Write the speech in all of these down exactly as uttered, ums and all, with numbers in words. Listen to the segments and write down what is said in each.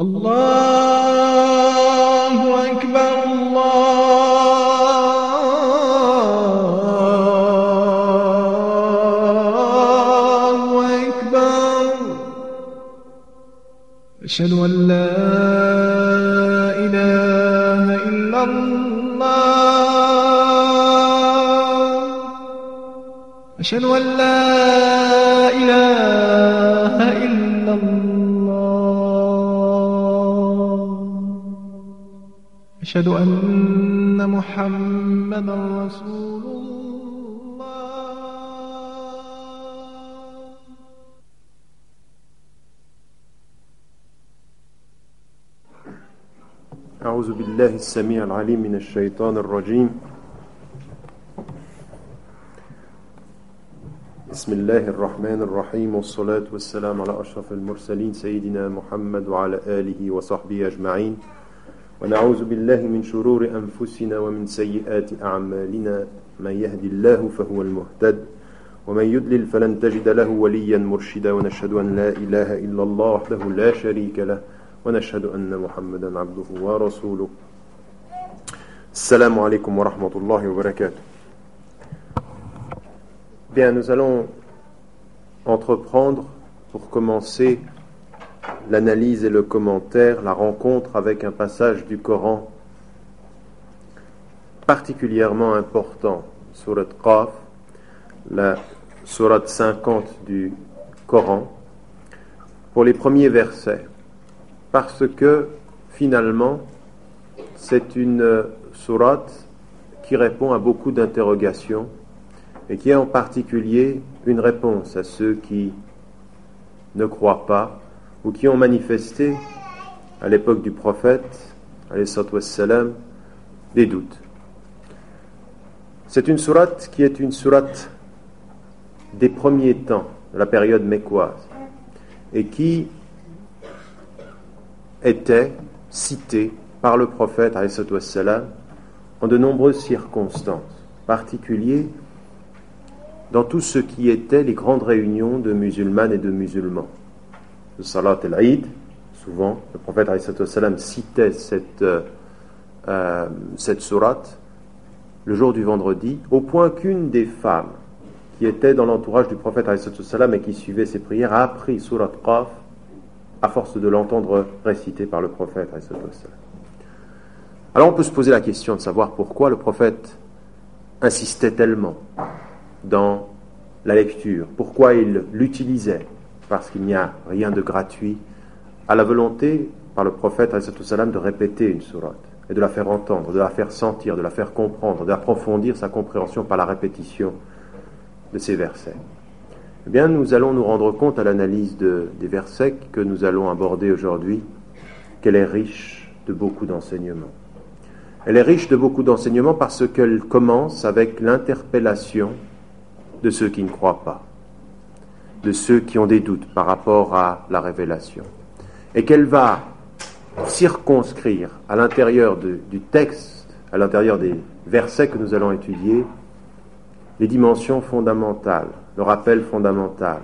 الله أكبر الله أكبر أشهد أن لا إله إلا الله أشهد أن لا إله إلا الله أشهد أن محمدا رسول الله. أعوذ بالله السميع العليم من الشيطان الرجيم. بسم الله الرحمن الرحيم والصلاة والسلام على أشرف المرسلين سيدنا محمد وعلى آله وصحبه أجمعين. ونعوذ بالله من شرور أنفسنا ومن سيئات أعمالنا من يهدي الله فهو المهتد ومن يضلل فلن تجد له وليا مرشدا ونشهد أن لا إله إلا الله وحده لا شريك له ونشهد أن محمدا عبده ورسوله. Assalamu alaikum wa rahmatullahi wa barakatuh. Bien, nous allons entreprendre pour commencer l'analyse et le commentaire, la rencontre avec un passage du Coran particulièrement important, Surat Qaf, la Surat cinquante du Coran, pour les premiers versets, parce que finalement c'est une sourate qui répond à beaucoup d'interrogations et qui est en particulier une réponse à ceux qui ne croient pas ou qui ont manifesté à l'époque du prophète alayhi salatu wassalam des doutes. C'est une sourate qui est une sourate des premiers temps, de la période mécoise, et qui était citée par le prophète alayhi salatu wassalam en de nombreuses circonstances, en particulier dans tout ce qui était les grandes réunions de musulmanes et de musulmans. Le Salat al-Eid, souvent, le prophète alayhi salatu wassalam citait cette, euh, euh, cette sourate le jour du vendredi, au point qu'une des femmes qui était dans l'entourage du prophète alayhi salatu wassalam et qui suivait ses prières a appris Surat Qaf à force de l'entendre réciter par le prophète alayhi salatu wassalam. Alors on peut se poser la question de savoir pourquoi le prophète insistait tellement dans la lecture, pourquoi il l'utilisait, parce qu'il n'y a rien de gratuit à la volonté par le prophète alayhi salatu wassalam de répéter une sourate et de la faire entendre, de la faire sentir, de la faire comprendre, d'approfondir sa compréhension par la répétition de ces versets. Eh bien, nous allons nous rendre compte à l'analyse de, des versets que nous allons aborder aujourd'hui qu'elle est riche de beaucoup d'enseignements. Elle est riche de beaucoup d'enseignements parce qu'elle commence avec l'interpellation de ceux qui ne croient pas, de ceux qui ont des doutes par rapport à la révélation, et qu'elle va circonscrire à l'intérieur de, du texte, à l'intérieur des versets que nous allons étudier, les dimensions fondamentales, le rappel fondamental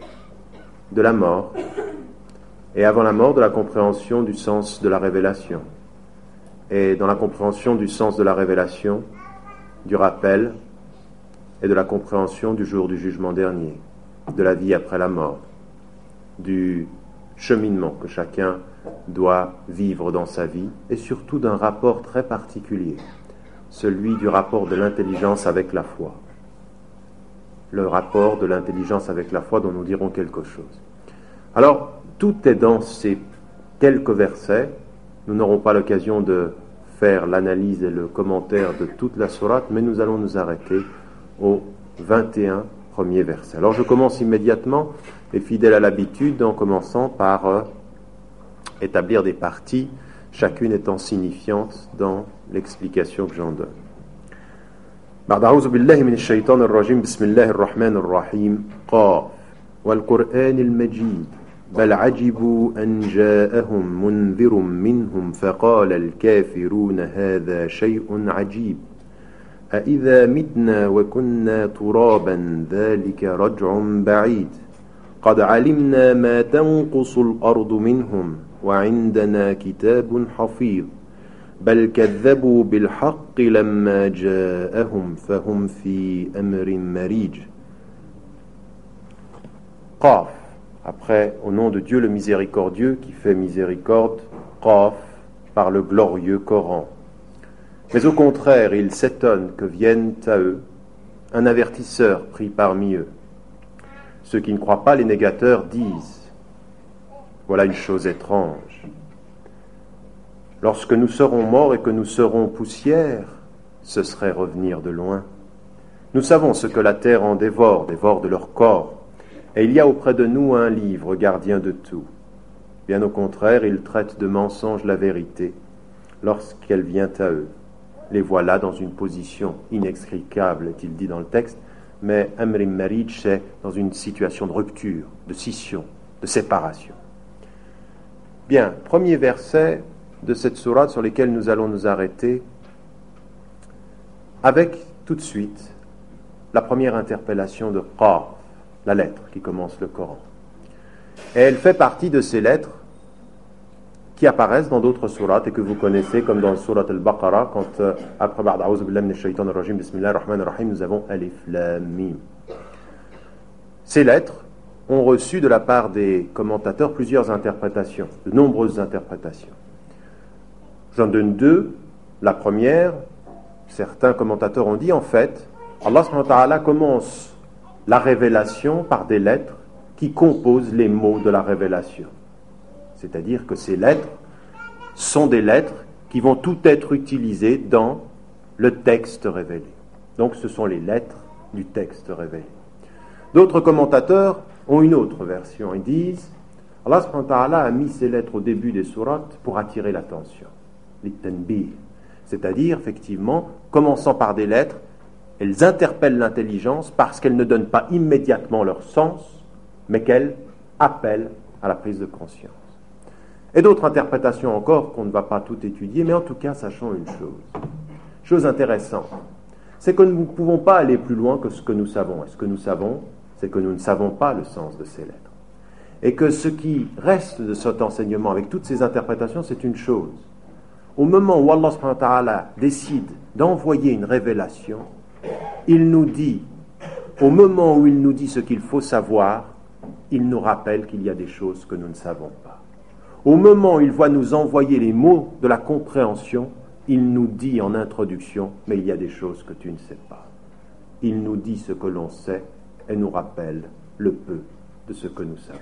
de la mort, et avant la mort de la compréhension du sens de la révélation, et dans la compréhension du sens de la révélation, du rappel et de la compréhension du jour du jugement dernier, de la vie après la mort, du cheminement que chacun doit vivre dans sa vie, et surtout d'un rapport très particulier, celui du rapport de l'intelligence avec la foi. Le rapport de l'intelligence avec la foi dont nous dirons quelque chose. Alors, tout est dans ces quelques versets. Nous n'aurons pas l'occasion de faire l'analyse et le commentaire de toute la sourate, mais nous allons nous arrêter aux vingt et un premiers versets. Alors je commence immédiatement, et fidèle à l'habitude, en commençant par euh, établir des parties, chacune étant signifiante dans l'explication que j'en donne. بعد أعوذ بالله من الشيطان الرجيم بسم الله الرحمن الرحيم قاف والقرآن المجيد بل عجبوا أن جاءهم منذر منهم فقال الكافرون هذا شيء عجيب أإذا متنا وكنا ترابا ذلك رجع بعيد قد علمنا ما تنقص الأرض منهم وعندنا كتاب حفيظ بل كذبوا بالحق لما جاءهم فهم في أمر مريج. Qaf, après au nom de Dieu le miséricordieux qui fait miséricorde, Qaf par le glorieux Coran. Mais au contraire, ils s'étonnent que vienne à eux un avertisseur pris parmi eux. Ceux qui ne croient pas, les négateurs, disent « Voilà une chose étrange. Lorsque nous serons morts et que nous serons poussière, ce serait revenir de loin. Nous savons ce que la terre en dévore, dévore de leur corps, et il y a auprès de nous un livre gardien de tout. Bien au contraire, ils traitent de mensonge la vérité lorsqu'elle vient à eux. Les voilà dans une position inextricable, est-il dit dans le texte, mais Amrim Marij, c'est dans une situation de rupture, de scission, de séparation. Bien, premier verset de cette sourate sur lesquels nous allons nous arrêter, avec tout de suite la première interpellation de Qaf, la lettre qui commence le Coran. Et elle fait partie de ces lettres qui apparaissent dans d'autres sourates et que vous connaissez, comme dans le sourate Al-Baqarah, quand euh, après Ba'd A'udhu billahi minash shaytanir rajim, Bismillahir Rahmanir Rahim, nous avons Alif Lam Mim. Ces lettres ont reçu de la part des commentateurs plusieurs interprétations, de nombreuses interprétations. J'en donne deux. La première, certains commentateurs ont dit, en fait, Allah subhanahu wa ta'ala commence la révélation par des lettres qui composent les mots de la révélation. C'est-à-dire que ces lettres sont des lettres qui vont toutes être utilisées dans le texte révélé. Donc ce sont les lettres du texte révélé. D'autres commentateurs ont une autre version. Ils disent, Allah subhanahu wa ta'ala a mis ces lettres au début des sourates pour attirer l'attention. Les tanbih. C'est-à-dire, effectivement, commençant par des lettres, elles interpellent l'intelligence parce qu'elles ne donnent pas immédiatement leur sens, mais qu'elles appellent à la prise de conscience. Et d'autres interprétations encore qu'on ne va pas tout étudier, mais en tout cas, sachons une chose. Chose intéressante, c'est que nous ne pouvons pas aller plus loin que ce que nous savons. Et ce que nous savons, c'est que nous ne savons pas le sens de ces lettres. Et que ce qui reste de cet enseignement avec toutes ces interprétations, c'est une chose. Au moment où Allah subhanahu wa ta'ala décide d'envoyer une révélation, il nous dit, au moment où il nous dit ce qu'il faut savoir, il nous rappelle qu'il y a des choses que nous ne savons pas. Au moment où il va nous envoyer les mots de la compréhension, il nous dit en introduction, mais il y a des choses que tu ne sais pas. Il nous dit ce que l'on sait et nous rappelle le peu de ce que nous savons.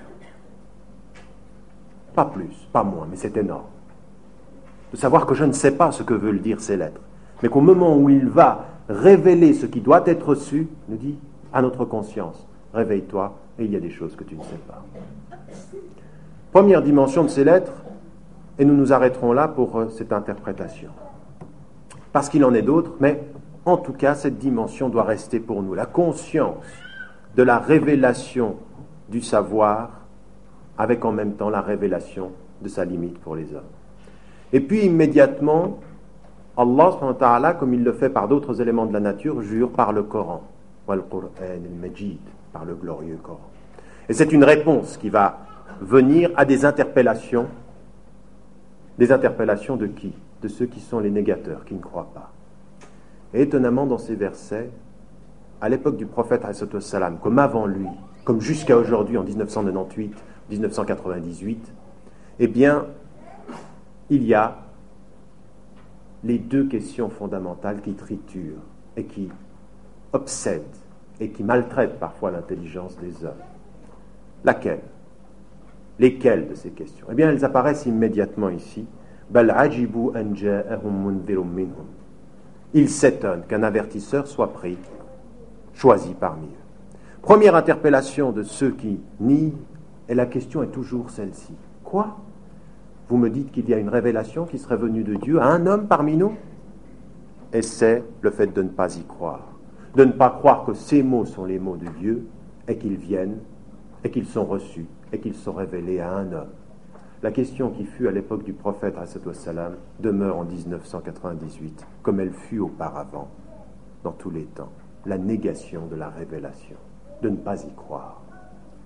Pas plus, pas moins, mais c'est énorme. De savoir que je ne sais pas ce que veulent dire ces lettres, mais qu'au moment où il va révéler ce qui doit être su, il nous dit à notre conscience, réveille-toi et il y a des choses que tu ne sais pas. Première dimension de ces lettres, et nous nous arrêterons là pour cette interprétation. Parce qu'il en est d'autres, mais en tout cas, cette dimension doit rester pour nous. La conscience de la révélation du savoir, avec en même temps la révélation de sa limite pour les hommes. Et puis immédiatement, Allah subhanahu wa ta'ala, comme il le fait par d'autres éléments de la nature, jure par le Coran, wal Qur'an al-Majid, par le glorieux Coran. Et c'est une réponse qui va venir à des interpellations. Des interpellations de qui? De ceux qui sont les négateurs, qui ne croient pas. Et étonnamment, dans ces versets, à l'époque du prophète, comme avant lui, comme jusqu'à aujourd'hui, en dix-neuf cent quatre-vingt-dix-huit, dix-neuf cent quatre-vingt-dix-huit, eh bien, il y a les deux questions fondamentales qui triturent et qui obsèdent et qui maltraitent parfois l'intelligence des hommes. Laquelle? Lesquelles de ces questions? Eh bien, elles apparaissent immédiatement ici. Bal ajibu an ja'ahum mundhirun minhum. Ils s'étonnent qu'un avertisseur soit pris, choisi parmi eux. Première interpellation de ceux qui nient, et la question est toujours celle-ci. Quoi? Vous me dites qu'il y a une révélation qui serait venue de Dieu à un homme parmi nous? Et c'est le fait de ne pas y croire. De ne pas croire que ces mots sont les mots de Dieu, et qu'ils viennent, et qu'ils sont reçus, et qu'ils sont révélés à un homme. La question qui fut à l'époque du prophète salam demeure en dix-neuf cent quatre-vingt-dix-huit, comme elle fut auparavant, dans tous les temps. La négation de la révélation, de ne pas y croire.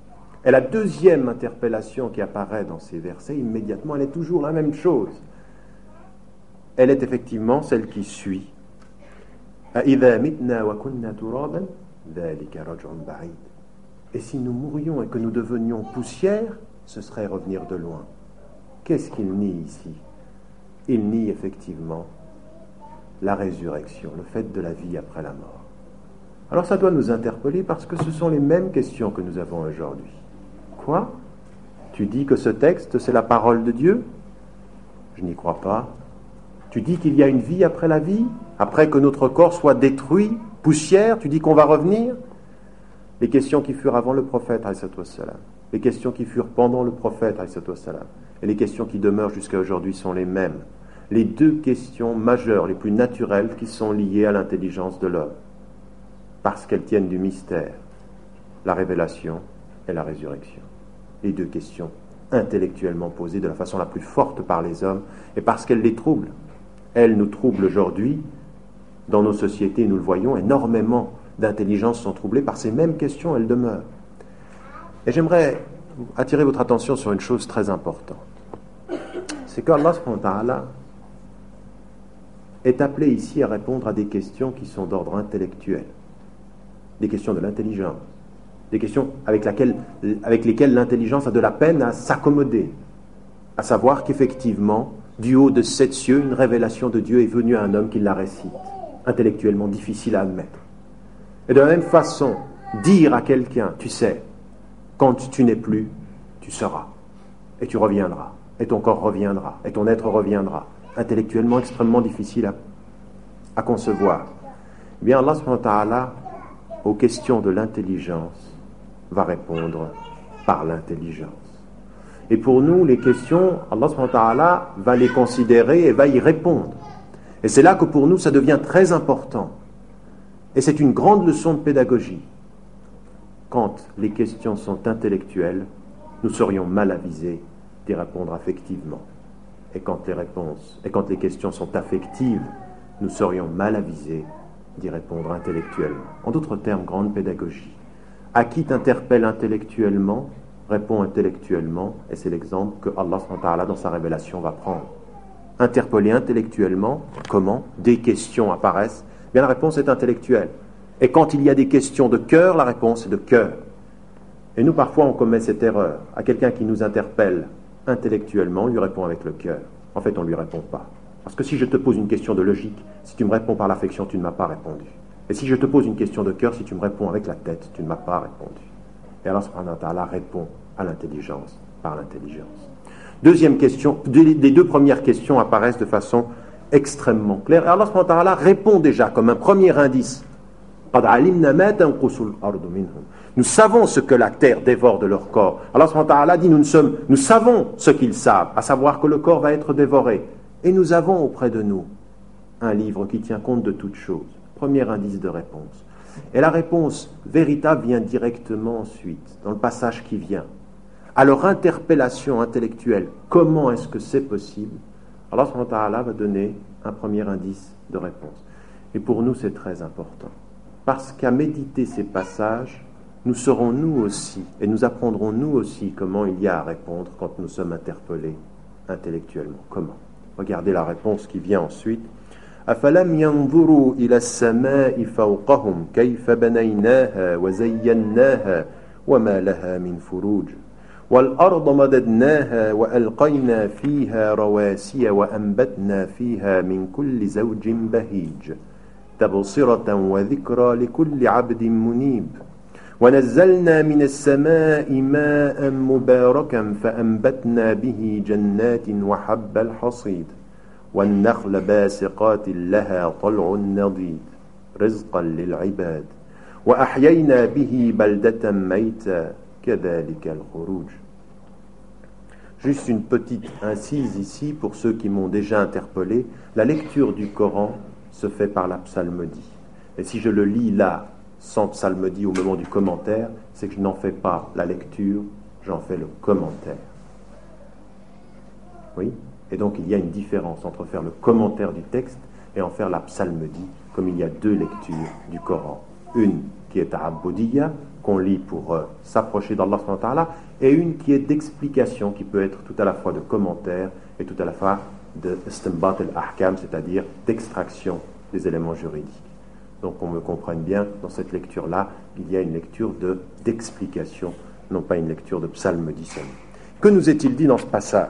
Et la deuxième interpellation qui apparaît dans ces versets, immédiatement, elle est toujours la même chose. Elle est effectivement celle qui suit. أَإِذَا مِتْنَا وَكُنَّا تُرَابًا ذَلِكَ رَجْعٌ بَعِيدٌ. Et si nous mourions et que nous devenions poussière, ce serait revenir de loin. Qu'est-ce qu'il nie ici? Il nie effectivement la résurrection, le fait de la vie après la mort. Alors ça doit nous interpeller parce que ce sont les mêmes questions que nous avons aujourd'hui. Quoi? Tu dis que ce texte, c'est la parole de Dieu? Je n'y crois pas. Tu dis qu'il y a une vie après la vie? Après que notre corps soit détruit, poussière, tu dis qu'on va revenir? Les questions qui furent avant le prophète, les questions qui furent pendant le prophète, et les questions qui demeurent jusqu'à aujourd'hui sont les mêmes. Les deux questions majeures, les plus naturelles, qui sont liées à l'intelligence de l'homme, parce qu'elles tiennent du mystère, la révélation et la résurrection. Les deux questions intellectuellement posées de la façon la plus forte par les hommes, et parce qu'elles les troublent. Elles nous troublent aujourd'hui, dans nos sociétés, nous le voyons, énormément d'intelligences sont troublées par ces mêmes questions, elles demeurent. Et j'aimerais attirer votre attention sur une chose très importante. C'est qu'Allah subhanahu wa ta'ala est appelé ici à répondre à des questions qui sont d'ordre intellectuel, des questions de l'intelligence, des questions avec, laquelle, avec lesquelles l'intelligence a de la peine à s'accommoder, à savoir qu'effectivement, du haut de sept cieux, une révélation de Dieu est venue à un homme qui la récite, intellectuellement difficile à admettre. Et de la même façon, dire à quelqu'un, tu sais, quand tu n'es plus, tu seras, et tu reviendras, et ton corps reviendra, et ton être reviendra, intellectuellement extrêmement difficile à, à concevoir. Eh bien, Allah subhanahu wa ta'ala, aux questions de l'intelligence, va répondre par l'intelligence. Et pour nous, les questions, Allah subhanahu wa ta'ala va les considérer et va y répondre. Et c'est là que pour nous, ça devient très important. Et c'est une grande leçon de pédagogie. Quand les questions sont intellectuelles, nous serions mal avisés d'y répondre affectivement. Et quand les réponses, et quand les questions sont affectives, nous serions mal avisés d'y répondre intellectuellement. En d'autres termes, grande pédagogie. À qui t'interpelle intellectuellement, répond intellectuellement, et c'est l'exemple que Allah subhanahu wa ta'ala dans sa révélation va prendre. Interpeller intellectuellement, comment? Des questions apparaissent, bien la réponse est intellectuelle. Et quand il y a des questions de cœur, la réponse est de cœur. Et nous, parfois, on commet cette erreur. À quelqu'un qui nous interpelle intellectuellement, on lui répond avec le cœur. En fait, on ne lui répond pas. Parce que si je te pose une question de logique, si tu me réponds par l'affection, tu ne m'as pas répondu. Et si je te pose une question de cœur, si tu me réponds avec la tête, tu ne m'as pas répondu. Et Allah subhanahu wa ta'ala répond à l'intelligence par l'intelligence. Deuxième question, les deux premières questions apparaissent de façon extrêmement claire. Et Allah subhanahu wa ta'ala répond déjà comme un premier indice. Nous savons ce que la terre dévore de leur corps. Allah subhanahu wa ta'ala dit, nous, sommes, nous savons ce qu'ils savent, à savoir que le corps va être dévoré. Et nous avons auprès de nous un livre qui tient compte de toutes choses. Premier indice de réponse. Et la réponse véritable vient directement ensuite, dans le passage qui vient. À leur interpellation intellectuelle, comment est-ce que c'est possible? Allah subhanahu wa ta'ala va donner un premier indice de réponse. Et pour nous, c'est très important. Parce qu'à méditer ces passages, nous saurons nous aussi, et nous apprendrons nous aussi comment il y a à répondre quand nous sommes interpellés intellectuellement. Comment? Regardez la réponse qui vient ensuite. أفلم ينظروا إلى السماء فوقهم كيف بنيناها وزيناها وما لها من فروج والأرض مددناها وألقينا فيها رواسي وأنبتنا فيها من كل زوج بهيج تبصرة وذكرى لكل عبد منيب ونزلنا من السماء ماء مباركا فأنبتنا به جنات وحب الحصيد والنخل باسقات لها طلع نضيد رزقا للعباد وأحيينا به بلدة ميتا كذلك الخروج. Juste une petite incise ici pour ceux qui m'ont déjà interpellé. La lecture du Coran se fait par la psalmodie. Et si je le lis là, sans psalmodie au moment du commentaire, c'est que je n'en fais pas la lecture, j'en fais le commentaire. Oui? Et donc il y a une différence entre faire le commentaire du texte et en faire la psalmodie, comme il y a deux lectures du Coran. Une qui est ta'abbudiyya, qu'on lit pour euh, s'approcher d'Allah subhanahu wa ta'ala, et une qui est d'explication, qui peut être tout à la fois de commentaire et tout à la fois de istinbat al-ahkam, c'est-à-dire d'extraction des éléments juridiques. Donc on me comprenne bien, dans cette lecture-là, il y a une lecture de, d'explication, non pas une lecture de psalmodicème. Que nous est-il dit dans ce passage ?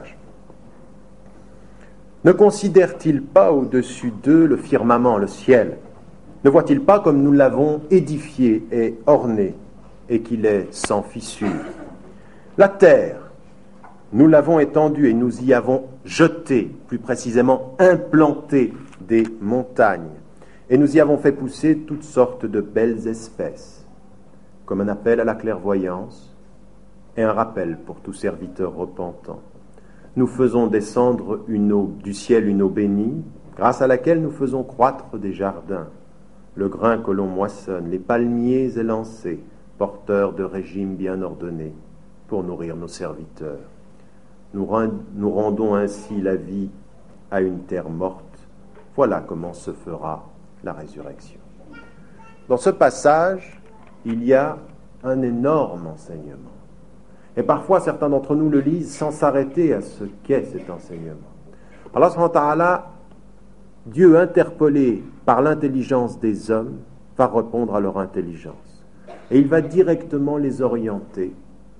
Ne considère-t-il pas au-dessus d'eux le firmament, le ciel ? Ne voit-il pas comme nous l'avons édifié et orné, et qu'il est sans fissure ? La terre, nous l'avons étendue et nous y avons jeté, plus précisément implanté des montagnes, et nous y avons fait pousser toutes sortes de belles espèces, comme un appel à la clairvoyance et un rappel pour tout serviteur repentant. Nous faisons descendre une eau, du ciel une eau bénie, grâce à laquelle nous faisons croître des jardins, le grain que l'on moissonne, les palmiers élancés, porteurs de régimes bien ordonnés, pour nourrir nos serviteurs. Nous, rend, nous rendons ainsi la vie à une terre morte. Voilà comment se fera la résurrection. Dans ce passage, il y a un énorme enseignement. Et parfois, certains d'entre nous le lisent sans s'arrêter à ce qu'est cet enseignement. Allah subhanahu wa ta'ala, Dieu interpellé par l'intelligence des hommes, va répondre à leur intelligence. Et il va directement les orienter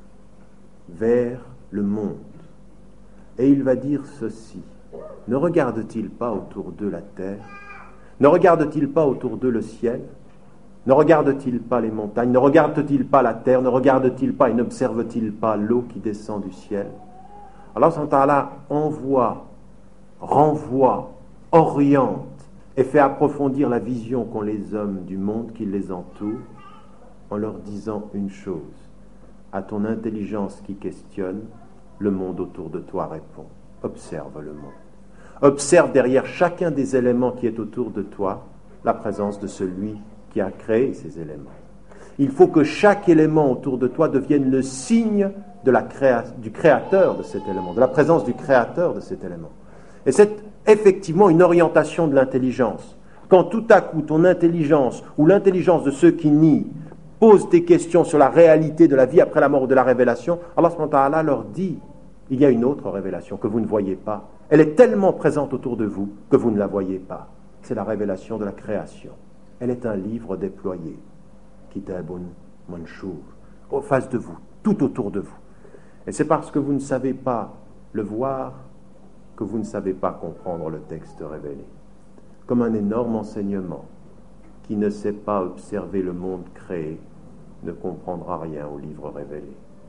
vers le monde. Et il va dire ceci: ne regarde-t-il pas autour d'eux la terre ? Ne regarde-t-il pas autour d'eux le ciel ? Ne regarde-t-il pas les montagnes ? Ne regarde-t-il pas la terre ? Ne regarde-t-il pas et n'observe-t-il pas l'eau qui descend du ciel ? Allah subhanahu wa ta'ala envoie, renvoie, oriente et fait approfondir la vision qu'ont les hommes du monde qui les entoure en leur disant une chose: à ton intelligence qui questionne, le monde autour de toi répond. Observe le monde. Observe derrière chacun des éléments qui est autour de toi la présence de celui qui a créé ces éléments. Il faut que chaque élément autour de toi devienne le signe de la créa- du créateur de cet élément, de la présence du créateur de cet élément. Et c'est effectivement une orientation de l'intelligence. Quand tout à coup ton intelligence ou l'intelligence de ceux qui nient pose des questions sur la réalité de la vie après la mort ou de la révélation, Allah subhanahu wa ta'ala leur dit: il y a une autre révélation que vous ne voyez pas. Elle est tellement présente autour de vous que vous ne la voyez pas. C'est la révélation de la création. Elle est un livre déployé, Kitabun Manshur, en face de vous, tout autour de vous. Et c'est parce que vous ne savez pas le voir que vous ne savez pas comprendre le texte révélé. Comme un énorme enseignement, qui ne sait pas observer le monde créé ne comprendra rien au livre révélé.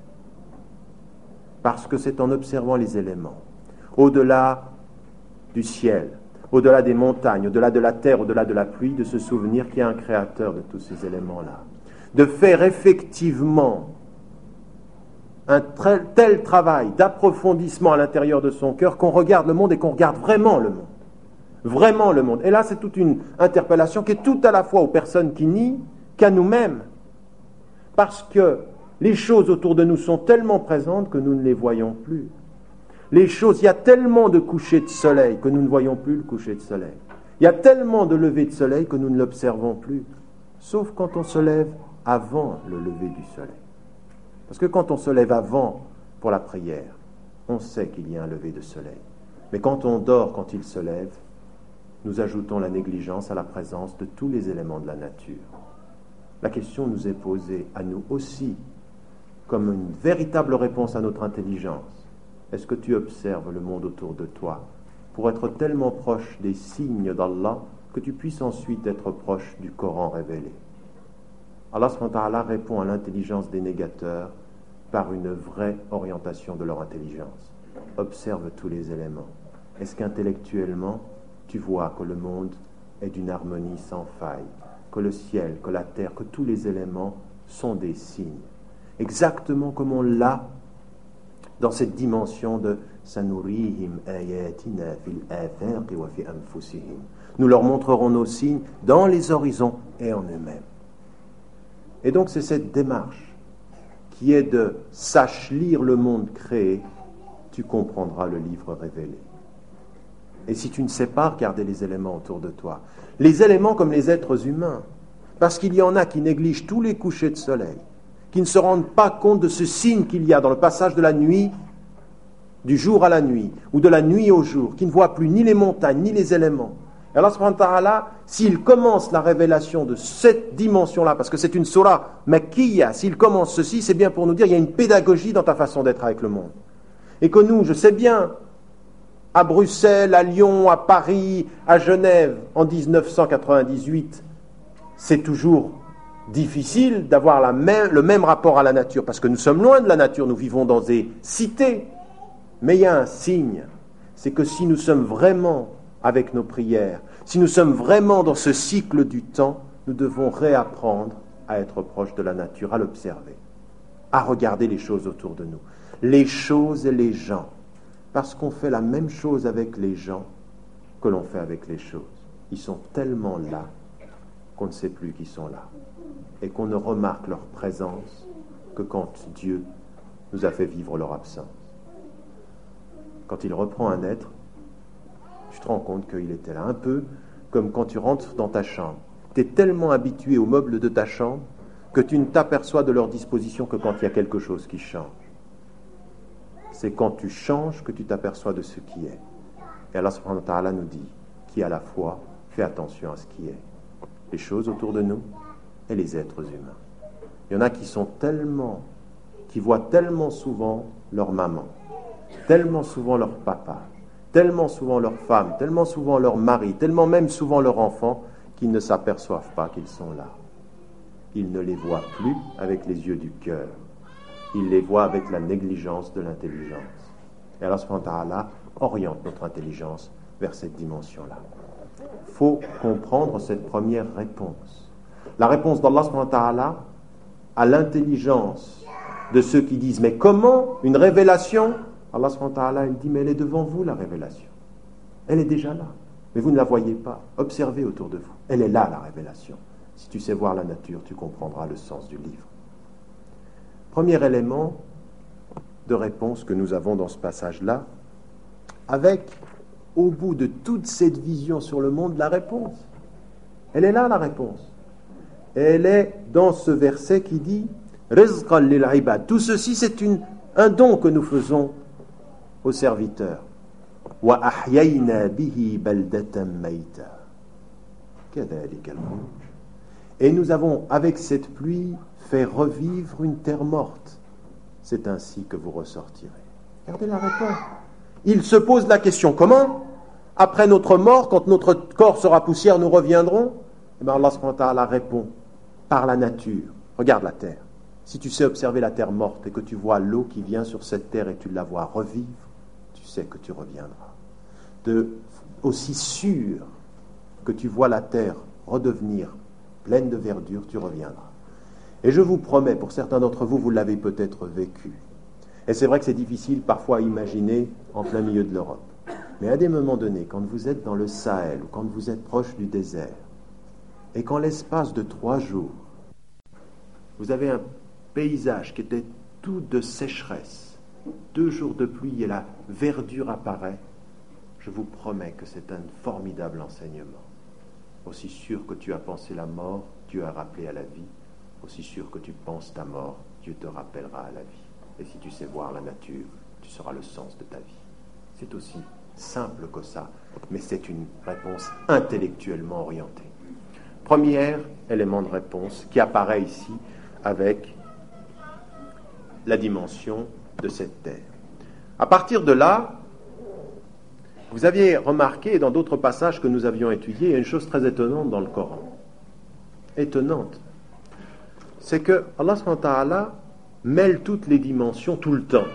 Parce que c'est en observant les éléments, au-delà du ciel, au-delà des montagnes, au-delà de la terre, au-delà de la pluie, de se souvenir qu'il y a un créateur de tous ces éléments-là. De faire effectivement un tel travail d'approfondissement à l'intérieur de son cœur qu'on regarde le monde et qu'on regarde vraiment le monde. Vraiment le monde. Et là, c'est toute une interpellation qui est tout à la fois aux personnes qui nient qu'à nous-mêmes. Parce que les choses autour de nous sont tellement présentes que nous ne les voyons plus. Les choses, il y a tellement de couchers de soleil que nous ne voyons plus le coucher de soleil. Il y a tellement de levées de soleil que nous ne l'observons plus. Sauf quand on se lève avant le lever du soleil. Parce que quand on se lève avant pour la prière, on sait qu'il y a un lever de soleil. Mais quand on dort, quand il se lève, nous ajoutons la négligence à la présence de tous les éléments de la nature. La question nous est posée à nous aussi, comme une véritable réponse à notre intelligence. Est-ce que tu observes le monde autour de toi pour être tellement proche des signes d'Allah que tu puisses ensuite être proche du Coran révélé? Allah subhanahu wa ta'ala répond à l'intelligence des négateurs par une vraie orientation de leur intelligence. Observe tous les éléments. Est-ce qu'intellectuellement, tu vois que le monde est d'une harmonie sans faille, que le ciel, que la terre, que tous les éléments sont des signes, exactement comme on l'a dans cette dimension de sanurihim ayatina fil afaqi wa fi anfusihim. Nous leur montrerons nos signes dans les horizons et en eux-mêmes. Et donc c'est cette démarche qui est de sache lire le monde créé, tu comprendras le livre révélé. Et si tu ne sais pas regarder les éléments autour de toi, les éléments comme les êtres humains, Parce qu'il y en a qui négligent tous les couchers de soleil, qui ne se rendent pas compte de ce signe qu'il y a dans le passage de la nuit, du jour à la nuit, ou de la nuit au jour, qui ne voient plus ni les montagnes, ni les éléments. Et Allah subhanahu wa ta'ala, s'il commence la révélation de cette dimension-là, parce que c'est une surah makkiya, s'il commence ceci, c'est bien pour nous dire, il y a une pédagogie dans ta façon d'être avec le monde. Et que nous, je sais bien, à Bruxelles, à Lyon, à Paris, à Genève, en dix-neuf cent quatre-vingt-dix-huit, c'est toujours difficile d'avoir la même, le même rapport à la nature, parce que nous sommes loin de la nature, nous vivons dans des cités. Mais il y a un signe, c'est que si nous sommes vraiment avec nos prières, si nous sommes vraiment dans ce cycle du temps, nous devons réapprendre à être proches de la nature, à l'observer, à regarder les choses autour de nous, les choses et les gens, parce qu'on fait la même chose avec les gens que l'on fait avec les choses. Ils sont tellement là qu'on ne sait plus qu'ils sont là, et qu'on ne remarque leur présence que quand Dieu nous a fait vivre leur absence. Quand il reprend un être, tu te rends compte qu'il était là. Un peu comme quand tu rentres dans ta chambre. Tu es tellement habitué aux meubles de ta chambre que tu ne t'aperçois de leur disposition que quand il y a quelque chose qui change. C'est quand tu changes que tu t'aperçois de ce qui est. Et Allah subhanahu wa ta'ala nous dit, qui à la fois fait attention à ce qui est. Les choses autour de nous et les êtres humains. Il y en a qui sont tellement, qui voient tellement souvent leur maman, tellement souvent leur papa, tellement souvent leur femme, tellement souvent leur mari, tellement même souvent leur enfant, qu'ils ne s'aperçoivent pas qu'ils sont là. Ils ne les voient plus avec les yeux du cœur. Ils les voient avec la négligence de l'intelligence. Et Allah subhanahu wa ta'ala oriente notre intelligence vers cette dimension-là. Il faut comprendre cette première réponse. La réponse d'Allah subhanahu wa ta'ala à l'intelligence de ceux qui disent « Mais comment une révélation ?» Allah subhanahu wa ta'ala, il dit, mais elle est devant vous, la révélation. Elle est déjà là, mais vous ne la voyez pas. Observez autour de vous. Elle est là, la révélation. Si tu sais voir la nature, tu comprendras le sens du livre. Premier élément de réponse que nous avons dans ce passage-là, avec, au bout de toute cette vision sur le monde, la réponse. Elle est là, la réponse. Et elle est dans ce verset qui dit, « Rizqan lil ibad » Tout ceci, c'est une, un don que nous faisons aux serviteurs. Wa ahyayna bihi baldatan mayta. Kadhalika al-khuruj. Et nous avons, avec cette pluie, fait revivre une terre morte. C'est ainsi que vous ressortirez. Regardez la réponse. Il se pose la question, comment, après notre mort, quand notre corps sera poussière, nous reviendrons? Et bien Allah subhanahu wa ta'ala répond par la nature. Regarde la terre. Si tu sais observer la terre morte et que tu vois l'eau qui vient sur cette terre et tu la vois revivre, tu sais que tu reviendras. De, aussi sûr que tu vois la terre redevenir pleine de verdure, tu reviendras. Et je vous promets, pour certains d'entre vous, vous l'avez peut-être vécu. Et c'est vrai que c'est difficile parfois à imaginer en plein milieu de l'Europe. Mais à des moments donnés, quand vous êtes dans le Sahel ou quand vous êtes proche du désert, et qu'en l'espace de trois jours, vous avez un paysage qui était tout de sécheresse, deux jours de pluie et la verdure apparaît, je vous promets que c'est un formidable enseignement. Aussi sûr que tu as pensé la mort, Dieu a rappelé à la vie. Aussi sûr que tu penses ta mort, Dieu te rappellera à la vie. Et si tu sais voir la nature, tu sauras le sens de ta vie. C'est aussi simple que ça, mais c'est une réponse intellectuellement orientée. Premier élément de réponse qui apparaît ici avec la dimension de cette terre. À partir de là, vous aviez remarqué dans d'autres passages que nous avions étudiés, il y a une chose très étonnante dans le Coran. Étonnante. C'est que Allah subhanahu wa ta'ala mêle toutes les dimensions tout le temps.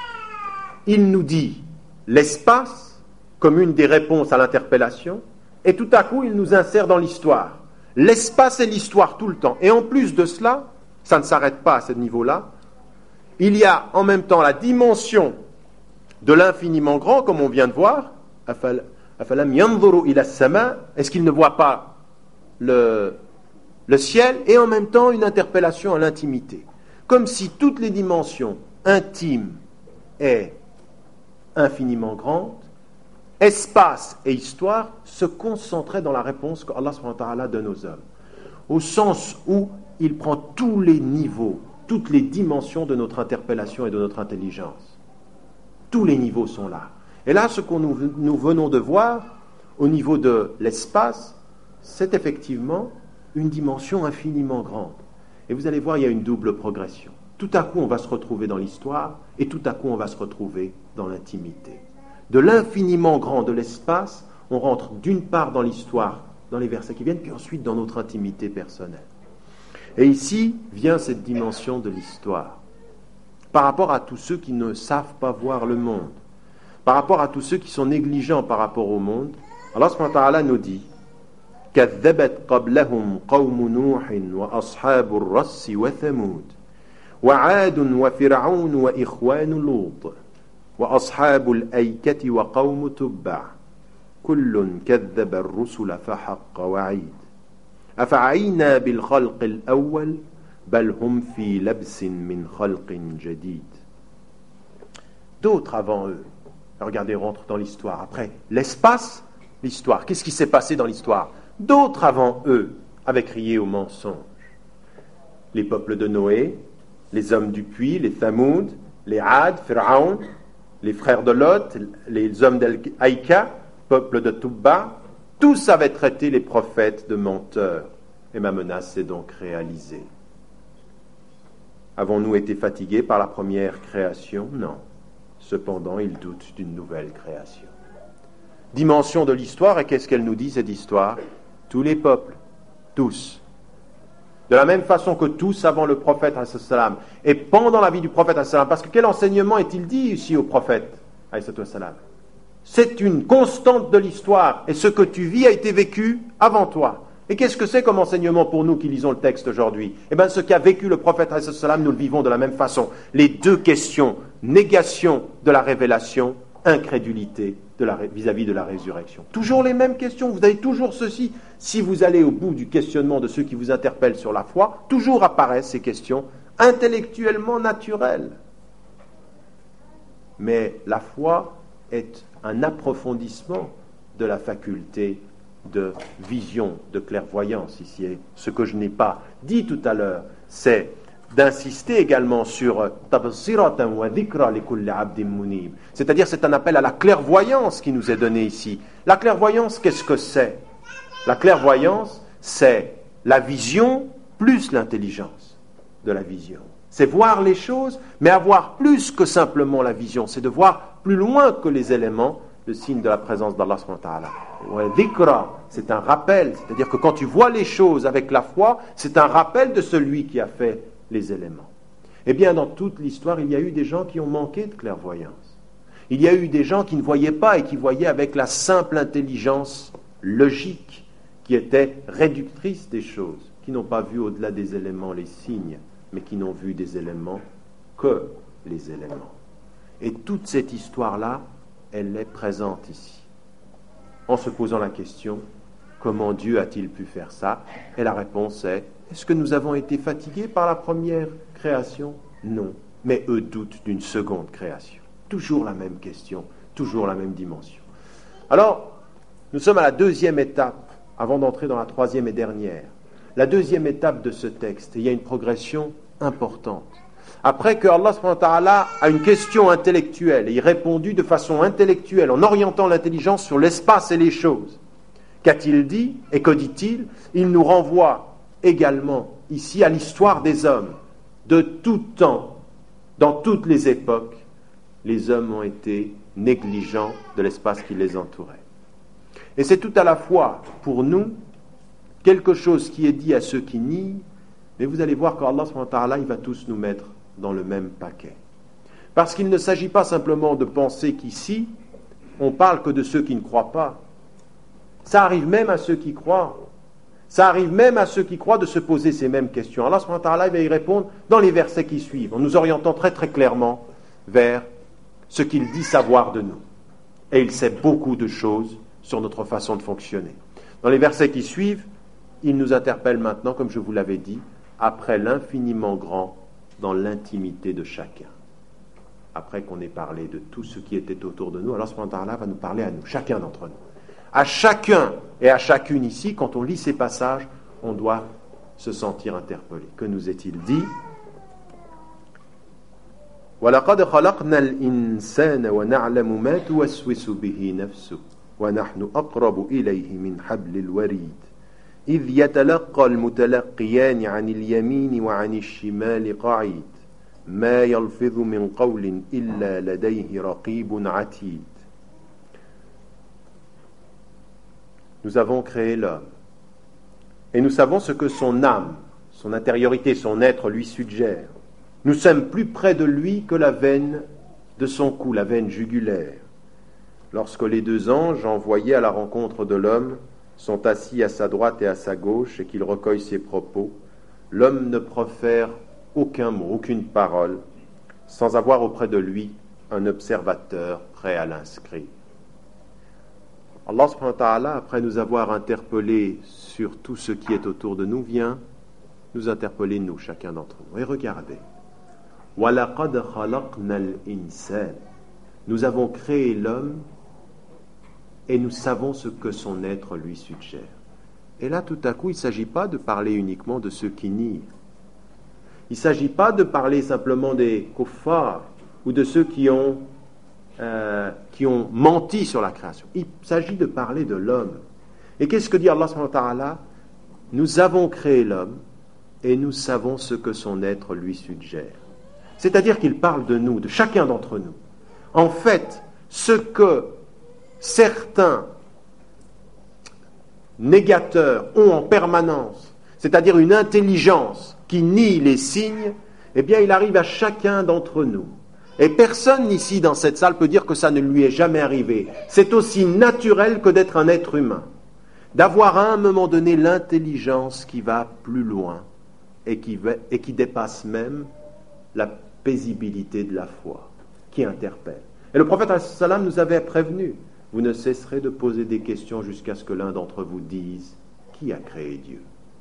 Il nous dit l'espace comme une des réponses à l'interpellation, et tout à coup il nous insère dans l'histoire. L'espace et l'histoire tout le temps. Et en plus de cela, ça ne s'arrête pas à ce niveau-là, il y a en même temps la dimension de l'infiniment grand, comme on vient de voir. Afalam yanzuru ila as-sama, est-ce qu'il ne voit pas le, le ciel, et en même temps une interpellation à l'intimité. Comme si toutes les dimensions intimes et infiniment grandes, espace et histoire, se concentraient dans la réponse que Allah subhanahu wa ta'ala donne aux hommes. au sens où il prend tous les niveaux, toutes les dimensions de notre interpellation et de notre intelligence. Tous les niveaux sont là. Et là, ce que nous, nous venons de voir, au niveau de l'espace, c'est effectivement une dimension infiniment grande. Et vous allez voir, il y a une double progression. Tout à coup, on va se retrouver dans l'histoire, et tout à coup, on va se retrouver dans l'intimité. De l'infiniment grand de l'espace, on rentre d'une part dans l'histoire, dans les versets qui viennent, puis ensuite dans notre intimité personnelle. Et ici vient cette dimension de l'histoire. Par rapport à tous ceux qui ne savent pas voir le monde, par rapport à tous ceux qui sont négligents par rapport au monde, Allah subhanahu wa ta'ala nous dit كذبت قبلهم قوم نوح وأصحاب الرس وثمود وعاد وفرعون وإخوان لوط وأصحاب الأيكة وقوم تبع كل كذب الرسل فحق وعيد أفعينا بالخلق الأول بل هم في لبس من خلق جديد. D'autres avant eux, regardez, rentre dans l'histoire. Après l'espace, l'histoire. Qu'est-ce qui s'est passé dans l'histoire? D'autres avant eux avaient crié au mensonge. Les peuples de Noé, les hommes du puits, les Thamoud, les Ad, Pharaon, les frères de Lot, les hommes d'Aïka, peuple de Tubba, tous avaient traité les prophètes de menteurs. Et ma menace s'est donc réalisée. Avons-nous été fatigués par la première création? Non. Cependant, ils doutent d'une nouvelle création. Dimension de l'histoire, et qu'est-ce qu'elle nous dit, cette histoire? Tous les peuples, tous. De la même façon que tous avant le prophète, et pendant la vie du prophète, parce que quel enseignement est-il dit ici au prophète? C'est une constante de l'histoire, et ce que tu vis a été vécu avant toi. Et qu'est-ce que c'est comme enseignement pour nous qui lisons le texte aujourd'hui? Eh bien, ce qu'a vécu le prophète, nous le vivons de la même façon. Les deux questions, négation de la révélation, incrédulité de la, vis-à-vis de la résurrection. Toujours les mêmes questions, vous avez toujours ceci. Si vous allez au bout du questionnement de ceux qui vous interpellent sur la foi, toujours apparaissent ces questions intellectuellement naturelles. Mais la foi est un approfondissement de la faculté de vision, de clairvoyance ici. Et ce que je n'ai pas dit tout à l'heure, c'est d'insister également sur c'est-à-dire c'est un appel à la clairvoyance qui nous est donné ici. La clairvoyance, qu'est-ce que c'est? La clairvoyance, c'est la vision plus l'intelligence de la vision. C'est voir les choses, mais avoir plus que simplement la vision. C'est de voir plus loin que les éléments, le signe de la présence d'Allah subhanahu wa ta'ala. Dhikra, c'est un rappel, c'est-à-dire que quand tu vois les choses avec la foi, c'est un rappel de celui qui a fait les éléments. Eh bien, dans toute l'histoire, il y a eu des gens qui ont manqué de clairvoyance. Il y a eu des gens qui ne voyaient pas et qui voyaient avec la simple intelligence logique qui était réductrice des choses, qui n'ont pas vu au-delà des éléments les signes, mais qui n'ont vu des éléments que les éléments. Et toute cette histoire-là, elle est présente ici. En se posant la question, comment Dieu a-t-il pu faire ça? Et la réponse est, est-ce que nous avons été fatigués par la première création? Non. Mais eux doutent d'une seconde création. Toujours la même question, toujours la même dimension. Alors, nous sommes à la deuxième étape, avant d'entrer dans la troisième et dernière. La deuxième étape de ce texte, et il y a une progression importante. Après que Allah subhanahu wa ta'ala a une question intellectuelle, et il répondu de façon intellectuelle, en orientant l'intelligence sur l'espace et les choses. Qu'a-t-il dit? Et que dit-il? Il nous renvoie également ici à l'histoire des hommes. De tout temps, dans toutes les époques, les hommes ont été négligents de l'espace qui les entourait. Et c'est tout à la fois pour nous quelque chose qui est dit à ceux qui nient, mais vous allez voir qu'Allah subhanahu wa ta'ala, il va tous nous mettre dans le même paquet. Parce qu'il ne s'agit pas simplement de penser qu'ici, on parle que de ceux qui ne croient pas. Ça arrive même à ceux qui croient. Ça arrive même à ceux qui croient de se poser ces mêmes questions. Allah subhanahu wa ta'ala va y répondre dans les versets qui suivent, en nous orientant très très clairement vers ce qu'il dit savoir de nous. Et il sait beaucoup de choses sur notre façon de fonctionner. Dans les versets qui suivent, il nous interpelle maintenant, comme je vous l'avais dit, après l'infiniment grand, dans l'intimité de chacun. Après qu'on ait parlé de tout ce qui était autour de nous, Allah subhanahu wa ta'ala va nous parler à nous, chacun d'entre nous. À chacun et à chacune ici, quand on lit ces passages, on doit se sentir interpellé. Que nous est-il dit ? وَلَقَدْ خَلَقْنَا الْإِنسَانَ وَنَعْلَمُ مَا تُوَسْوِسُ بِهِ نَفْسُهُ وَنَحْنُ أَقْرَبُ إِلَيْهِ مِنْ حَبْلِ الْوَرِيدِ إِذْ يَتَلَقَّى الْمُتَلَقِّيَانِ عَنِ الْيَمِينِ وَعَنِ الشِّمَالِ قَعِيدٌ مَا يَلْفِظُ مِنْ قَوْلٍ إِلَّا لَدَيْهِ رَقِيبٌ عَتِيدٌ. Nous avons créé l'homme et nous savons ce que son âme, son intériorité, son être lui suggère. Nous sommes plus près de lui que la veine de son cou, la veine jugulaire. Lorsque les deux anges envoyés à la rencontre de l'homme sont assis à sa droite et à sa gauche et qu'il recueille ses propos, l'homme ne profère aucun mot, aucune parole, sans avoir auprès de lui un observateur prêt à l'inscrire. Allah subhanahu wa ta'ala, après nous avoir interpellés sur tout ce qui est autour de nous, vient nous interpeller, nous, chacun d'entre nous. Et regardez. وَلَقَدْ خَلَقْنَا الْإِنسَانَ. Nous avons créé l'homme et nous savons ce que son être lui suggère. Et là, tout à coup, il ne s'agit pas de parler uniquement de ceux qui nient. Il ne s'agit pas de parler simplement des kuffars ou de ceux qui ont, euh, qui ont menti sur la création. Il s'agit de parler de l'homme. Et qu'est-ce que dit Allah subhanahu wa ta'ala ? Nous avons créé l'homme et nous savons ce que son être lui suggère. C'est-à-dire qu'il parle de nous, de chacun d'entre nous. En fait, ce que certains négateurs ont en permanence, c'est-à-dire une intelligence qui nie les signes, eh bien, il arrive à chacun d'entre nous. Et personne ici dans cette salle peut dire que ça ne lui est jamais arrivé. C'est aussi naturel que d'être un être humain, d'avoir à un moment donné l'intelligence qui va plus loin et qui, va, et qui dépasse même la paisibilité de la foi, qui interpelle. Et le prophète ﷺ nous avait prévenu, vous ne cesserez de poser des questions jusqu'à ce que l'un d'entre vous dise, qui a créé Dieu ?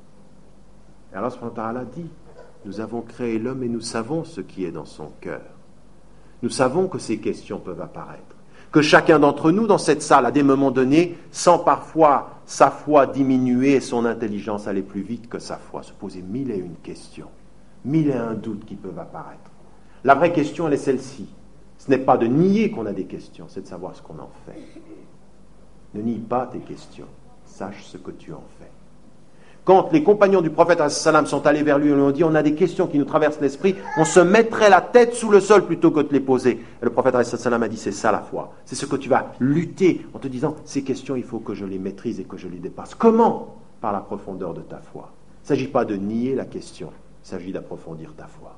Et Allah subhanahu wa ta'ala dit, nous avons créé l'homme et nous savons ce qui est dans son cœur. Nous savons que ces questions peuvent apparaître, que chacun d'entre nous dans cette salle, à des moments donnés, sent parfois sa foi diminuer et son intelligence aller plus vite que sa foi, se poser mille et une questions, mille et un doutes qui peuvent apparaître. La vraie question, elle est celle-ci. Ce n'est pas de nier qu'on a des questions, c'est de savoir ce qu'on en fait. Ne nie pas tes questions, sache ce que tu en fais. Quand les compagnons du prophète ﷺ sont allés vers lui et lui ont dit, on a des questions qui nous traversent l'esprit, on se mettrait la tête sous le sol plutôt que de les poser. Et le prophète ﷺ a dit, c'est ça la foi. C'est ce que tu vas lutter en te disant, ces questions, il faut que je les maîtrise et que je les dépasse. Comment ? Par la profondeur de ta foi. Il ne s'agit pas de nier la question, il s'agit d'approfondir ta foi.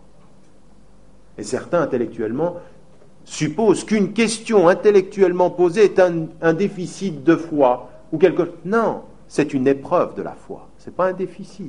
Et certains, intellectuellement, supposent qu'une question intellectuellement posée est un, un déficit de foi ou quelque... Non, c'est une épreuve de la foi. Ce n'est pas un déficit.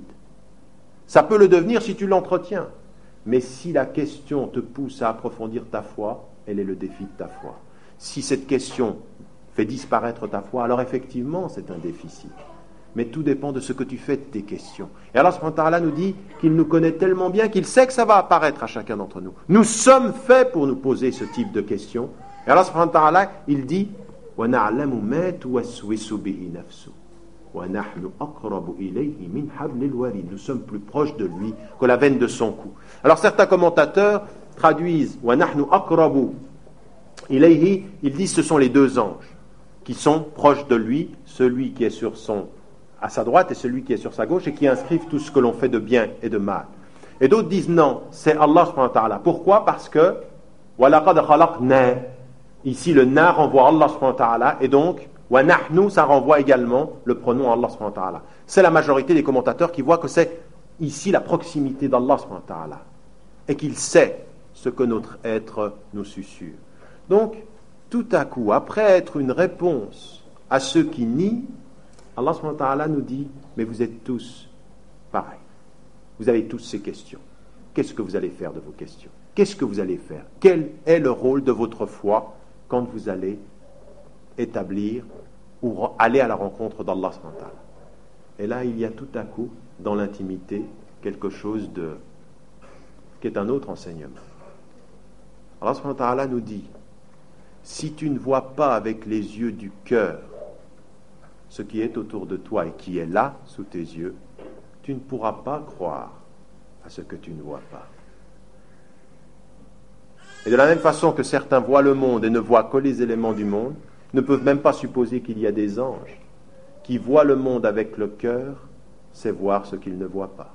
Ça peut le devenir si tu l'entretiens. Mais si la question te pousse à approfondir ta foi, elle est le défi de ta foi. Si cette question fait disparaître ta foi, alors effectivement, c'est un déficit. Mais tout dépend de ce que tu fais de tes questions. Et Allah subhanahu wa ta'ala nous dit qu'il nous connaît tellement bien qu'il sait que ça va apparaître à chacun d'entre nous. Nous sommes faits pour nous poser ce type de questions. Et Allah subhanahu wa ta'ala, il dit وَنَعْلَمُ مَا تُوَسْوِسُ بِهِ نَفْسُهُ وَنَحْنُ أَقْرَبُ إِلَيْهِ مِنْ حَبْلِ الْوَرِيدِ. Nous sommes plus proches de lui que la veine de son cou. Alors certains commentateurs traduisent وَنَحْنُ أَقْرَبُ إِلَيْهِ, ils disent ce sont les deux anges qui sont proches de lui, celui qui est sur son à sa droite et celui qui est sur sa gauche et qui inscrivent tout ce que l'on fait de bien et de mal. Et d'autres disent non, c'est Allah subhanahu wa ta'ala. Pourquoi ? Parce que وَلَقَدْ خَلَقْنَا, ici le na renvoie Allah subhanahu wa ta'ala et donc وَنَحْنُ ça renvoie également le pronom Allah subhanahu wa ta'ala. C'est la majorité des commentateurs qui voient que c'est ici la proximité d'Allah subhanahu wa ta'ala et qu'il sait ce que notre être nous susurre. Donc, tout à coup, après être une réponse à ceux qui nient, Allah subhanahu wa ta'ala nous dit, mais vous êtes tous pareils. Vous avez tous ces questions. Qu'est-ce que vous allez faire de vos questions ? Qu'est-ce que vous allez faire ? Quel est le rôle de votre foi quand vous allez établir ou aller à la rencontre d'Allah subhanahu wa ta'ala ? Et là, il y a tout à coup, dans l'intimité, quelque chose de qui est un autre enseignement. Allah subhanahu wa ta'ala nous dit, si tu ne vois pas avec les yeux du cœur ce qui est autour de toi et qui est là, sous tes yeux, tu ne pourras pas croire à ce que tu ne vois pas. Et de la même façon que certains voient le monde et ne voient que les éléments du monde, ne peuvent même pas supposer qu'il y a des anges qui voient le monde avec le cœur, c'est voir ce qu'ils ne voient pas.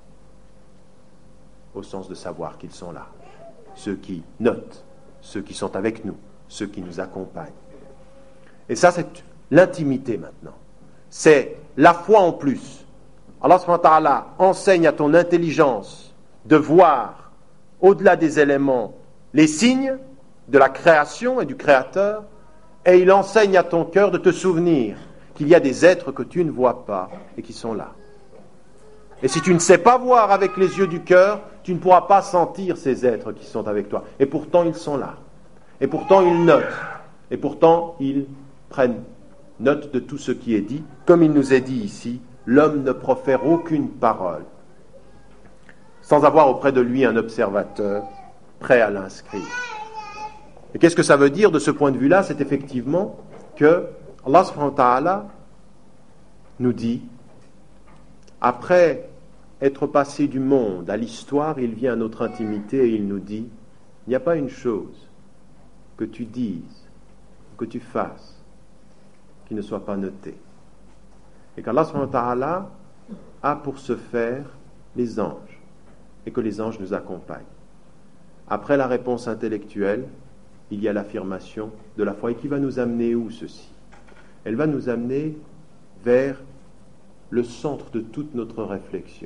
Au sens de savoir qu'ils sont là. Ceux qui notent, ceux qui sont avec nous, ceux qui nous accompagnent. Et ça, c'est l'intimité maintenant. C'est la foi en plus. Allah subhanahu wa ta'ala enseigne à ton intelligence de voir, au-delà des éléments, les signes de la création et du Créateur, et il enseigne à ton cœur de te souvenir qu'il y a des êtres que tu ne vois pas et qui sont là. Et si tu ne sais pas voir avec les yeux du cœur, tu ne pourras pas sentir ces êtres qui sont avec toi. Et pourtant, ils sont là. Et pourtant, ils notent. Et pourtant, ils prennent note de tout ce qui est dit. Comme il nous est dit ici, l'homme ne profère aucune parole sans avoir auprès de lui un observateur prêt à l'inscrire. Et qu'est-ce que ça veut dire de ce point de vue-là? C'est effectivement que Allah subhanahu wa ta'ala nous dit, après être passé du monde à l'histoire, il vient à notre intimité et il nous dit, il n'y a pas une chose que tu dises, que tu fasses, qui ne soit pas notée. Et qu'Allah subhanahu wa ta'ala a pour ce faire les anges, et que les anges nous accompagnent. Après la réponse intellectuelle, il y a l'affirmation de la foi. Et qui va nous amener où ceci? Elle va nous amener vers le centre de toute notre réflexion.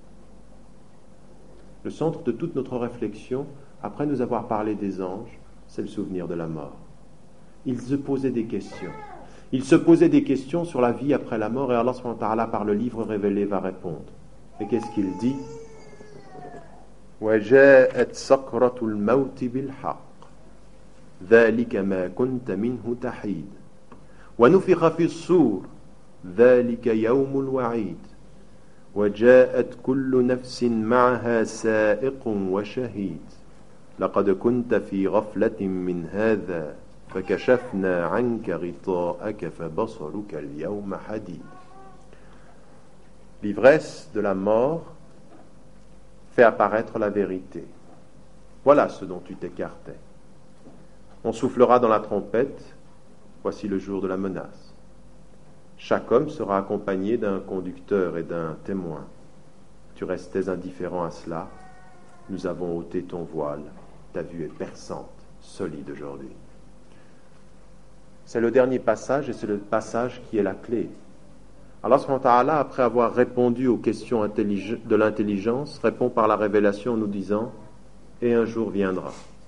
Le centre de toute notre réflexion, après nous avoir parlé des anges, c'est le souvenir de la mort. Ils se posaient des questions. Ils se posaient des questions sur la vie après la mort, et Allah subhanahu wa ta'ala, par le livre révélé, va répondre. Et qu'est-ce qu'il dit? وَجَاءَتْ سَكْرَةُ الْمَوْتِ بِالْحَقِّ ذَلِكَ مَا كُنْتَ مِنْهُ تَحِيدٌ وَنُفِخَ فِي الصُّورِ ذَلِكَ يَوْمُ الْوَعِيدِ وَجَاءَتْ كُلُّ نَفْسٍ مَعَهَا سَائِقٌ وَشَهِيدٌ لَقَدْ كُنْتَ فِي غَفْلَةٍ مِّنْ هَذَا فَكَشَفْنَا عَنْكَ غِطَاءَكَ فَبَصَرُكَ الْيَوْمَ حَدِيدٌ. L'ivresse de la mort fait apparaître la vérité. Voilà ce dont tu t'écartais. On soufflera dans la trompette, voici le jour de la menace. Chaque homme sera accompagné d'un conducteur et d'un témoin. Tu restais indifférent à cela. Nous avons ôté ton voile. Ta vue est perçante, solide aujourd'hui. C'est le dernier passage et c'est le passage qui est la clé. Allah subhanahu wa ta'ala, après avoir répondu aux questions de l'intelligence, répond par la révélation en nous disant « Et un jour viendra.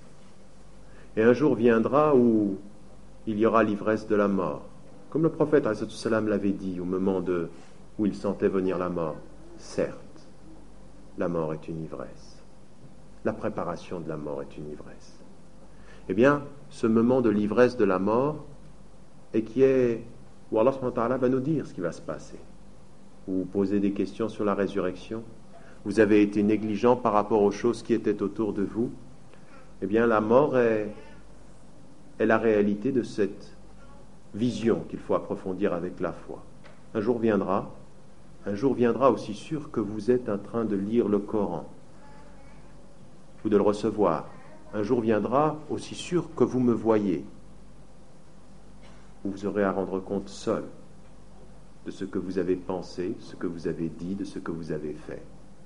Et un jour viendra où il y aura l'ivresse de la mort. » Comme le prophète alayhi salam l'avait dit au moment de, où il sentait venir la mort. Certes, la mort est une ivresse. La préparation de la mort est une ivresse. Eh bien, ce moment de l'ivresse de la mort, et qui est où Allah subhanahu wa ta'ala va nous dire ce qui va se passer. Vous vous posez des questions sur la résurrection, vous avez été négligent par rapport aux choses qui étaient autour de vous, eh bien la mort est, est la réalité de cette vision qu'il faut approfondir avec la foi. Un jour viendra, un jour viendra aussi sûr que vous êtes en train de lire le Coran ou de le recevoir. Un jour viendra aussi sûr que vous me voyez, où vous aurez à rendre compte seul de ce que vous avez pensé, ce que vous avez dit, de ce que vous avez fait.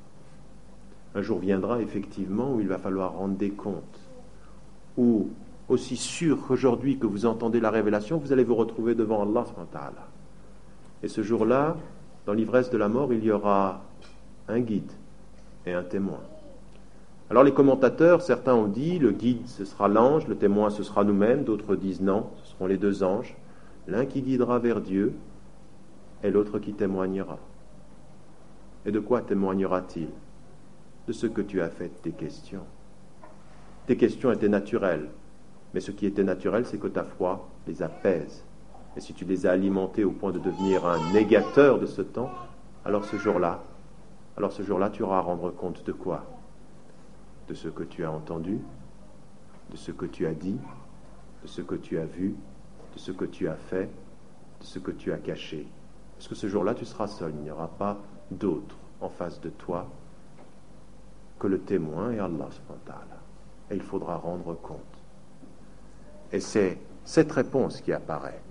Un jour viendra effectivement où il va falloir rendre des comptes, où aussi sûr qu'aujourd'hui que vous entendez la révélation, vous allez vous retrouver devant Allah subhanahu wa ta'ala. Et ce jour-là, dans l'ivresse de la mort, il y aura un guide et un témoin. Alors les commentateurs, certains ont dit, le guide ce sera l'ange, le témoin ce sera nous-mêmes, d'autres disent non, ce seront les deux anges, l'un qui guidera vers Dieu et l'autre qui témoignera. Et de quoi témoignera-t-il? De ce que tu as fait de tes questions. Tes questions étaient naturelles, mais ce qui était naturel, c'est que ta foi les apaise. Et si tu les as alimentées au point de devenir un négateur de ce temps, alors ce jour-là, alors ce jour-là, tu auras à rendre compte de quoi? De ce que tu as entendu, de ce que tu as dit, de ce que tu as vu, de ce que tu as fait, de ce que tu as caché. Parce que ce jour-là, tu seras seul, il n'y aura pas d'autre en face de toi que le témoin est Allah subhanahu wa ta'ala. Et il faudra rendre compte. Et c'est cette réponse qui apparaît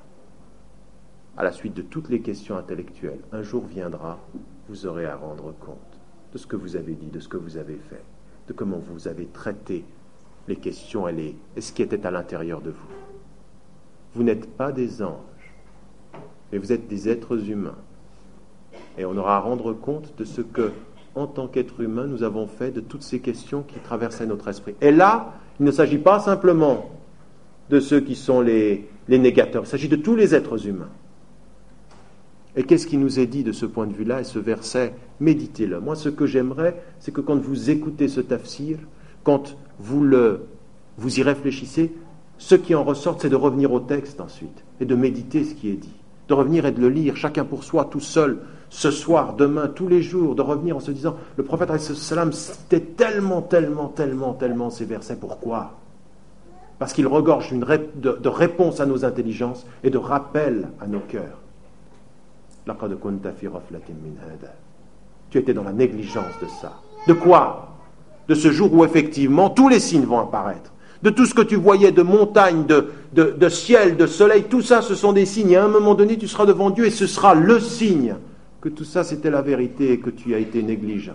à la suite de toutes les questions intellectuelles. Un jour viendra, vous aurez à rendre compte de ce que vous avez dit, de ce que vous avez fait, de comment vous avez traité les questions et, les, et ce qui était à l'intérieur de vous. Vous n'êtes pas des anges, mais vous êtes des êtres humains. Et on aura à rendre compte de ce que, en tant qu'être humain, nous avons fait de toutes ces questions qui traversaient notre esprit. Et là, il ne s'agit pas simplement de ceux qui sont les, les négateurs, il s'agit de tous les êtres humains. Et qu'est-ce qui nous est dit de ce point de vue-là? Et ce verset, méditez-le. Moi, ce que j'aimerais, c'est que quand vous écoutez ce tafsir, quand vous, le, vous y réfléchissez, ce qui en ressort, c'est de revenir au texte ensuite, et de méditer ce qui est dit. De revenir et de le lire, chacun pour soi, tout seul, ce soir, demain, tous les jours, de revenir en se disant, le prophète alayhi salam citait tellement, tellement, tellement, tellement ces versets. Pourquoi? Parce qu'il regorge une ré- de, de réponse à nos intelligences et de rappel à nos cœurs. لَقَدْ كُنْتَ فِي غَفْلَةٍ مِّنْ هَذَا. Tu étais dans la négligence de ça. De quoi? De ce jour où effectivement tous les signes vont apparaître. De tout ce que tu voyais, de montagnes, de, de, de ciel, de soleil, tout ça ce sont des signes. Et à un moment donné tu seras devant Dieu et ce sera le signe que tout ça c'était la vérité et que tu as été négligent.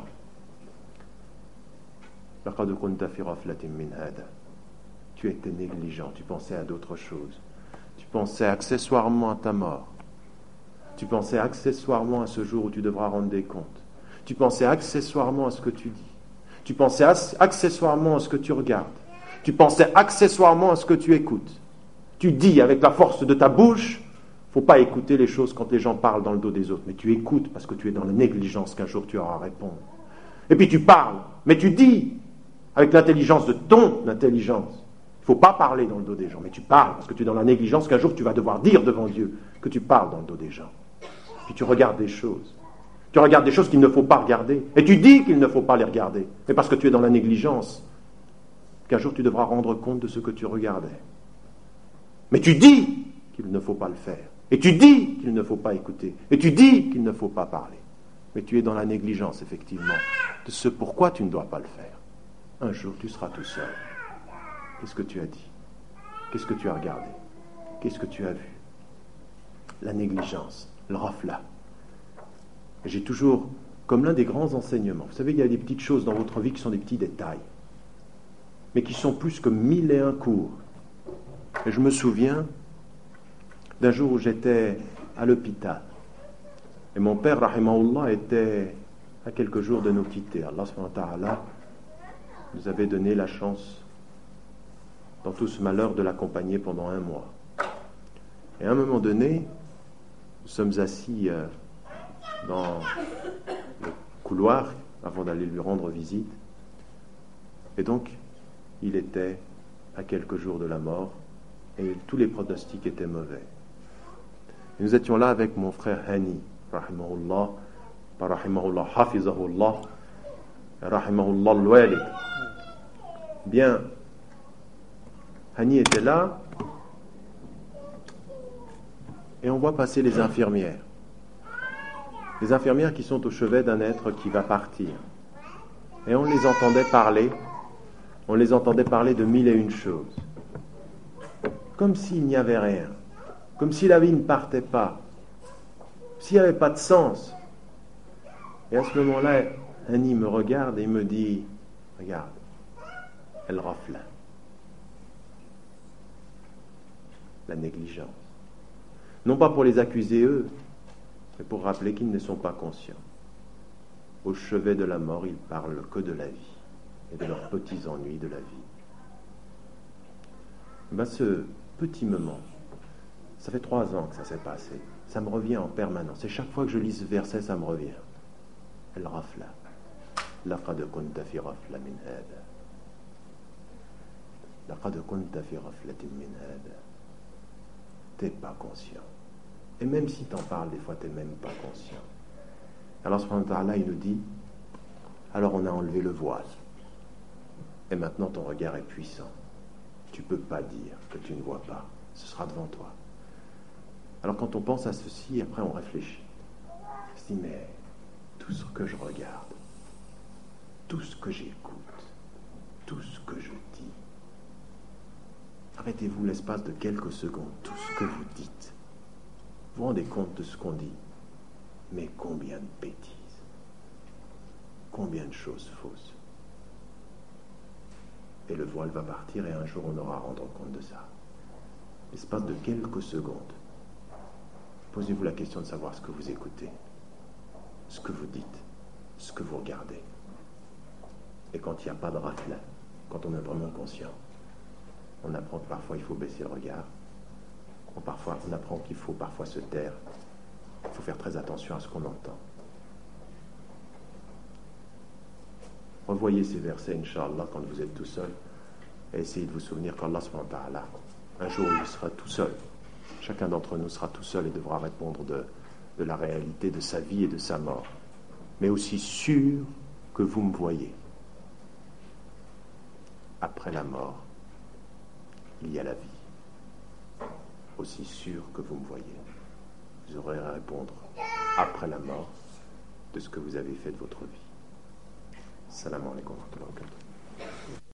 لَقَدْ كُنْتَ فِي غَفْلَةٍ مِّنْ هَذَا. Tu étais négligent, tu pensais à d'autres choses. Tu pensais accessoirement à ta mort. Tu pensais accessoirement à ce jour où tu devras rendre des comptes. Tu pensais accessoirement à ce que tu dis. Tu pensais accessoirement à ce que tu regardes. Tu pensais accessoirement à ce que tu écoutes. Tu dis avec la force de ta bouche, il ne faut pas écouter les choses quand les gens parlent dans le dos des autres, mais tu écoutes parce que tu es dans la négligence qu'un jour tu auras à répondre. Et puis tu parles, mais tu dis avec l'intelligence de ton intelligence. Il ne faut pas parler dans le dos des gens, mais tu parles parce que tu es dans la négligence qu'un jour tu vas devoir dire devant Dieu que tu parles dans le dos des gens. Puis tu regardes des choses. Tu regardes des choses qu'il ne faut pas regarder. Et tu dis qu'il ne faut pas les regarder. Mais parce que tu es dans la négligence, qu'un jour tu devras rendre compte de ce que tu regardais. Mais tu dis qu'il ne faut pas le faire. Et tu dis qu'il ne faut pas écouter. Et tu dis qu'il ne faut pas parler. Mais tu es dans la négligence, effectivement, de ce pourquoi tu ne dois pas le faire. Un jour tu seras tout seul. Qu'est-ce que tu as dit? Qu'est-ce que tu as regardé? Qu'est-ce que tu as vu? La négligence. Le rafla. J'ai toujours, comme l'un des grands enseignements, vous savez, il y a des petites choses dans votre vie qui sont des petits détails, mais qui sont plus que mille et un cours. Et je me souviens d'un jour où j'étais à l'hôpital, et mon père, rahimahullah, était à quelques jours de nous quitter. Allah subhanahu wa ta'ala nous avait donné la chance, dans tout ce malheur, de l'accompagner pendant un mois. Et à un moment donné, nous sommes assis euh, dans le couloir avant d'aller lui rendre visite. Et donc, il était à quelques jours de la mort et tous les pronostics étaient mauvais. Et nous étions là avec mon frère Hani, rahimahullah, pas rahimahullah, hafizahullah, rahimahullah al-walid. Bien, Hani était là. Et on voit passer les infirmières. Les infirmières qui sont au chevet d'un être qui va partir. Et on les entendait parler, on les entendait parler de mille et une choses. Comme s'il n'y avait rien. Comme si la vie ne partait pas. S'il n'y avait pas de sens. Et à ce moment-là, Annie me regarde et me dit, regarde, elle rafle. La négligence. Non pas pour les accuser eux, mais pour rappeler qu'ils ne sont pas conscients. Au chevet de la mort, ils parlent que de la vie et de leurs petits ennuis de la vie. Ben, ce petit moment, ça fait trois ans que ça s'est passé, ça me revient en permanence. Et chaque fois que je lis ce verset, ça me revient. El rafla. Laqad kunta fi rafla min hada. Laqad kunta fi raflatin min hada. T'es pas conscient. Et même si t'en parles, des fois, t'es même pas conscient. Alors, subhanahu wa ta'ala, il nous dit, alors on a enlevé le voile. Et maintenant, ton regard est puissant. Tu peux pas dire que tu ne vois pas. Ce sera devant toi. Alors, quand on pense à ceci, après, on réfléchit. On se dit, mais tout ce que je regarde, tout ce que j'écoute, tout ce que je dis. Arrêtez-vous l'espace de quelques secondes, tout ce que vous dites. Vous vous rendez compte de ce qu'on dit? Mais combien de bêtises, combien de choses fausses. Et le voile va partir et un jour on aura à rendre compte de ça. L'espace de quelques secondes, posez-vous la question de savoir ce que vous écoutez, ce que vous dites, ce que vous regardez. Et quand il n'y a pas de rafle, quand on est vraiment conscient, on apprend que parfois il faut baisser le regard, ou parfois on apprend qu'il faut parfois se taire. Il faut faire très attention à ce qu'on entend. Revoyez ces versets, Inch'Allah, quand vous êtes tout seul, et essayez de vous souvenir qu'Allah subhanahu wa ta'ala, un jour il sera tout seul. Chacun d'entre nous sera tout seul et devra répondre de, de la réalité de sa vie et de sa mort. Mais aussi sûr que vous me voyez. Après la mort, il y a la vie. Aussi sûr que vous me voyez. Vous aurez à répondre après la mort de ce que vous avez fait de votre vie. Salam alaikum wa rahmatullahi wa barakatuh.